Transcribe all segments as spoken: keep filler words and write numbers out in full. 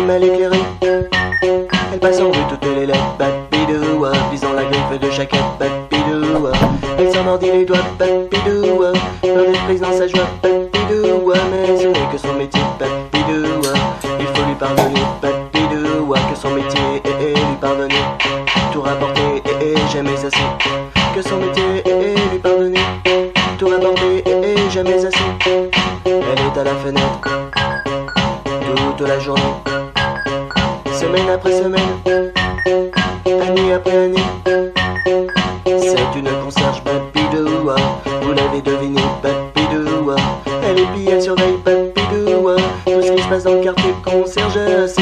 mal éclairée. Elle passe en rue toutes les lettres, bapidou, visant la griffe de chaque bapidou. Elle s'en mordit les doigts, bapidou, plein d'esprit dans sa joie, bapidou, mais ce n'est que son métier, bapidou. Il faut lui pardonner, bapidou, que son métier est lui pardonner. Tout rapporter et jamais assez. Que son métier est lui pardonner. Tout rapporter et jamais assez. Elle est à la fenêtre toute la journée, semaine après semaine, année après année. C'est une concierge, bapidou, vous l'avez deviné, bapidou. Elle épie, elle surveille, bapidou, tout ce qui se passe dans le quartier, concierge c'est.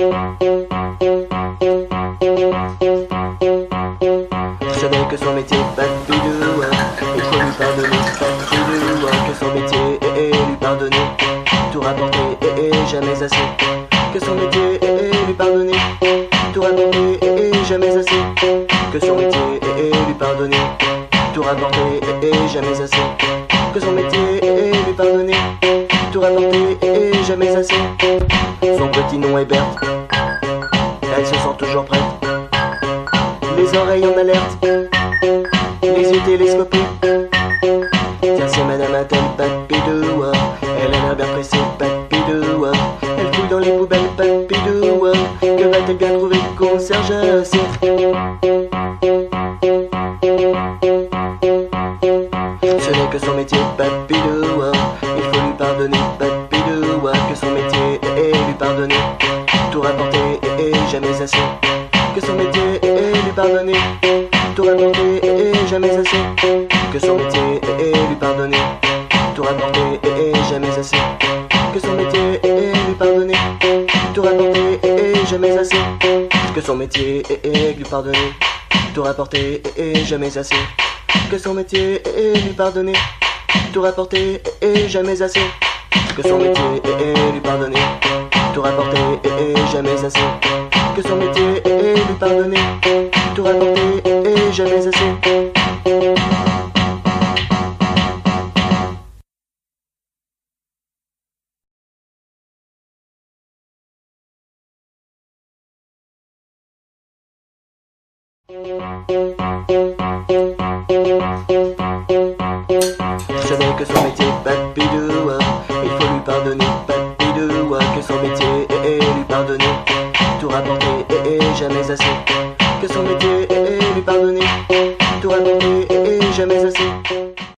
Ce n'est que son métier, bapidou, il faut lui pardonner, bapidou, que son métier est lui pardonner. Tout rapporter et jamais assez. Que son métier est lui pardonner. Tout rapporter et jamais assez. Que son métier est lui pardonner. Tout rapporter et jamais assez. Que son métier est lui pardonner. Tout rapporter et jamais assez. Son petit nom est Berthe. Elle se sent toujours prête. Les oreilles en alerte. Les yeux télescopés. Tiens, c'est Madame Attel, bapidou. Elle a l'air bien pressée, bapidou. Elle fouille dans les poubelles, bapidou. Que va-t-elle bien trouver, concierge c'est. Ce n'est que son métier, bapidou. Il faut lui pardonner, bapidou. Que son métier est lui pardonner. Tout rapporter et jamais assez. Que son métier est lui pardonner. Tout rapporter et jamais assez. Que son métier est lui pardonner. Tout rapporter et jamais assez. Que son métier est lui pardonner. Tout rapporter et jamais assez. Que son métier est lui pardonner. Tout rapporter et jamais assez. Que son métier est lui pardonner. Tout rapporter et jamais assez. Que son métier est lui pardonner. Tout rapporter et jamais assez. Que son métier est lui pardonner. Tout rapporter et jamais assez. Ce n'est que son métier, bapidou. Il faut lui pardonner, bapidou. Que son métier est lui pardonner. Tout rapporter et jamais assez. Que son métier est lui pardonner. Tout rapporter et jamais assez.